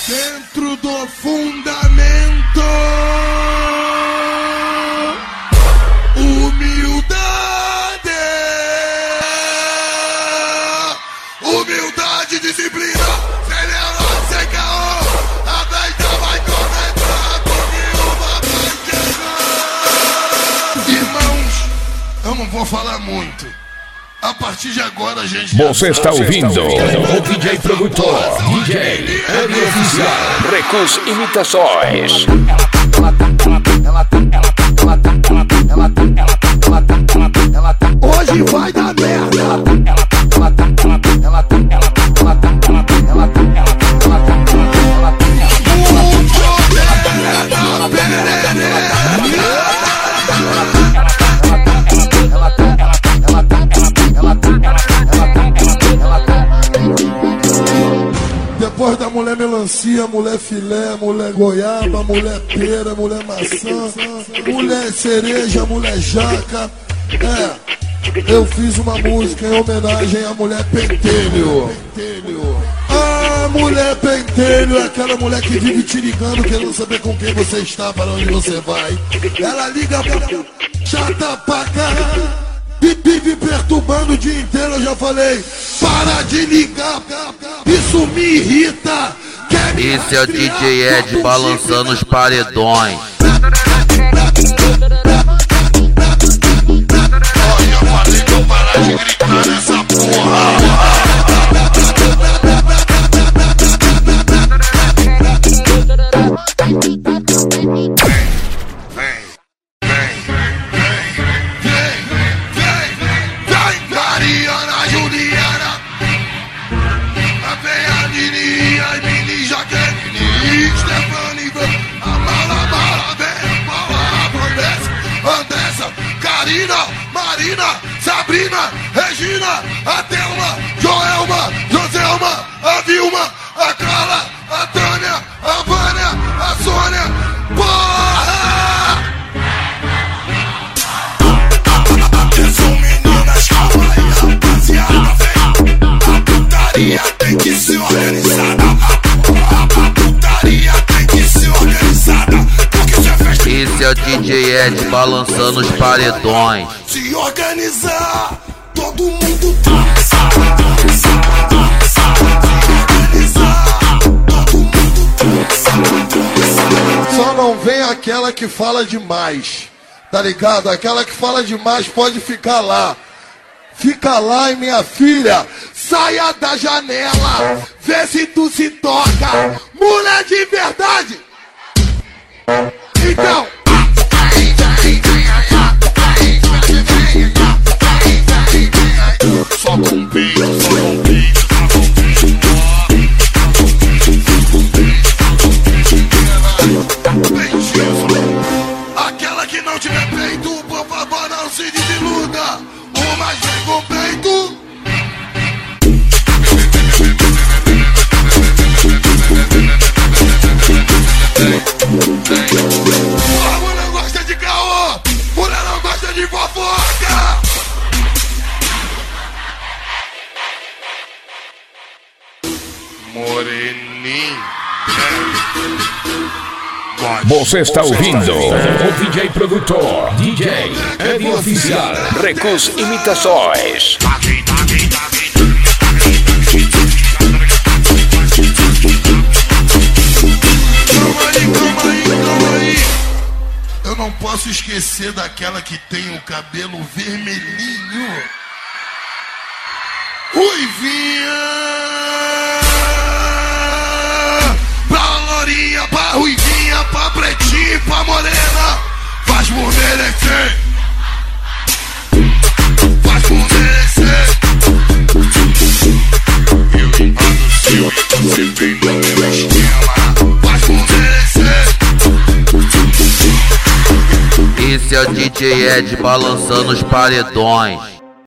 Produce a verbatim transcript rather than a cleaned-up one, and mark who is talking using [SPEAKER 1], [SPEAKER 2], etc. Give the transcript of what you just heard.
[SPEAKER 1] Dentro do fundamento, humildade, humildade, disciplina, sem neurose, sem caô, a besta vai começar, porque uma vai chegar. Irmãos, eu não vou falar muito. A partir de agora, a gente...
[SPEAKER 2] Você está ouvindo o D J Produtor, D J M Oficial, Recus Imitações.
[SPEAKER 1] Hoje vai dar merda. Depois da mulher melancia, mulher filé, mulher goiaba, mulher pera, mulher maçã, mulher cereja, mulher jaca. É, eu fiz uma música em homenagem à mulher pentelho. Ah, mulher pentelho é aquela mulher que vive te ligando, querendo saber com quem você está, para onde você vai. Ela liga pra chata pra caralho. Vive perturbando o dia inteiro, eu já falei. Para de ligar, isso me irrita.
[SPEAKER 3] Esse é o D J Ed balançando os paredões.
[SPEAKER 1] Olha, eu falei pra eu parar de gritar nessa porra. Marina, Sabrina, Regina, a Thelma, Joelma, Joselma, a Vilma, a Carla, a Tânia, a Vânia, a Sônia, porra! Atenção meninas, calma aí rapaziada, vem. A putaria tem que ser organizada. A putaria tem que ser organizada.
[SPEAKER 3] Esse é o D J Ed balançando os paredões.
[SPEAKER 1] Se organizar, todo mundo dança. Se organizar, todo mundo dança. Só não vem aquela que fala demais, tá ligado? Aquela que fala demais pode ficar lá. Fica lá, e minha filha, saia da janela, vê se tu se toca. Mulher de verdade. Então, só com beijo, só com beijo, só com beijo. Aquela que não tiver peito, por favor, não se desiluda. O mais bem com peito. A mulher gosta de caô, mulher não gosta de fofoca. Moreninho.
[SPEAKER 2] Você está ouvindo o D J Produtor, D J M Oficial, Recus Imitações.
[SPEAKER 1] Eu não posso esquecer daquela que tem o cabelo vermelhinho. Ruivinha! Pra lourinha, pra ruivinha, pra pretinha, pra morena. Faz por merecer. Faz por merecer. Eu anuncio, você vem na minha esquema. Faz por merecer.
[SPEAKER 3] Esse é o D J Ed balançando os paredões.